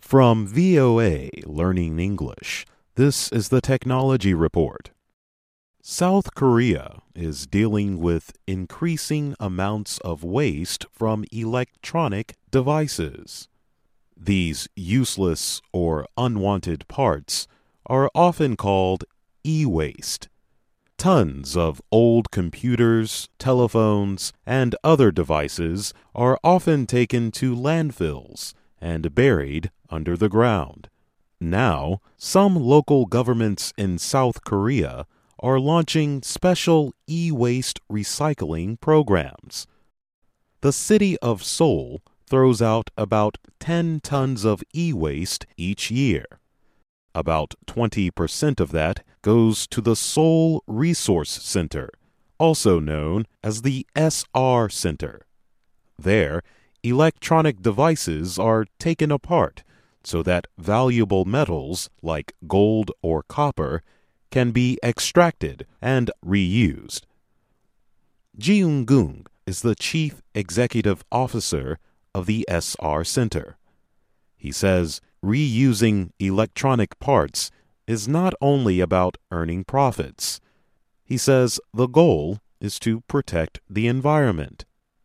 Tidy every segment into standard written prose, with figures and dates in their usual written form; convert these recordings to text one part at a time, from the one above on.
From VOA Learning English, this is the Technology Report. South Korea is dealing with increasing amounts of waste from electronic devices. These useless or unwanted parts are often called e-waste. Tons of old computers, telephones, and other devices are often taken to landfills and buried under the ground. Now, some local governments in South Korea are launching special e-waste recycling programs. The city of Seoul throws out about 10 tons of e-waste each year. About 20% of that goes to the Seoul Resource Center, also known as the SR Center. There, electronic devices are taken apart so that valuable metals like gold or copper can be extracted and reused. Ji Eun-gung is the chief executive officer of the SR Center. He says reusing electronic parts is not only about earning profits. He says the goal is to protect the environment.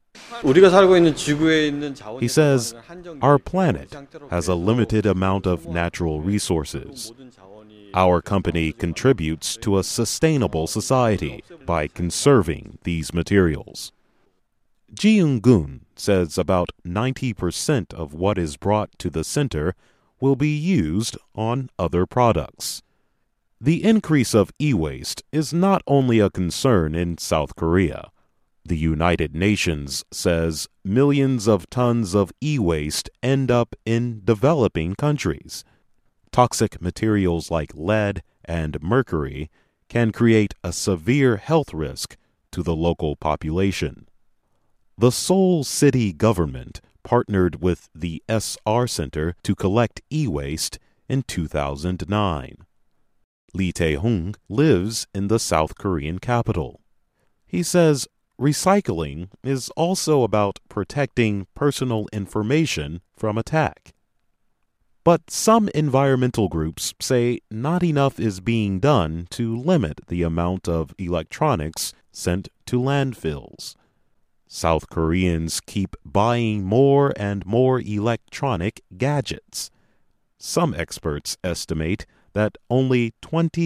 He says our planet has a limited amount of natural resources. Our company contributes to a sustainable society by conserving these materials. Ji Eun-gung says about 90% of what is brought to the center will be used on other products. The increase of e-waste is not only a concern in South Korea. The United Nations says millions of tons of e-waste end up in developing countries. Toxic materials like lead and mercury can create a severe health risk to the local population. The Seoul city government partnered with the SR Center to collect e-waste in 2009. Lee Tae-hung lives in the South Korean capital. He says recycling is also about protecting personal information from attack. But some environmental groups say not enough is being done to limit the amount of electronics sent to landfills. South Koreans keep buying more and more electronic gadgets. Some experts estimate that only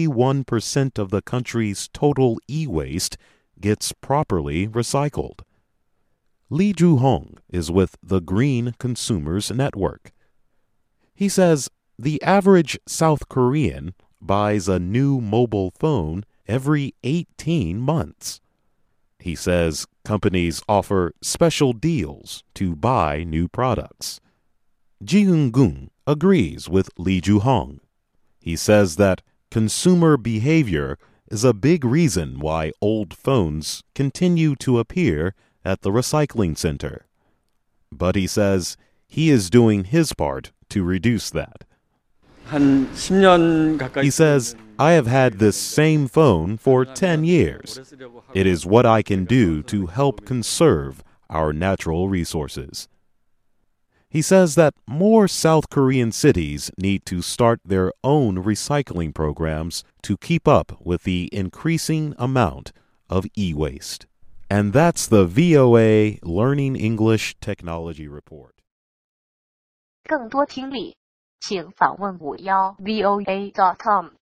21% of the country's total e-waste gets properly recycled. Lee Joo-hong is with the Green Consumers Network. He says the average South Korean buys a new mobile phone every 18 months. He says companies offer special deals to buy new products. Ji Eun-gung agrees with Lee Joo-hong. He says that consumer behavior is a big reason why old phones continue to appear at the recycling center. But he says he is doing his part to reduce that. He says, I have had this same phone for 10 years. It is what I can do to help conserve our natural resources. He says that more South Korean cities need to start their own recycling programs to keep up with the increasing amount of e-waste. And that's the VOA Learning English Technology Report. 更多听力，请访问51voa.com。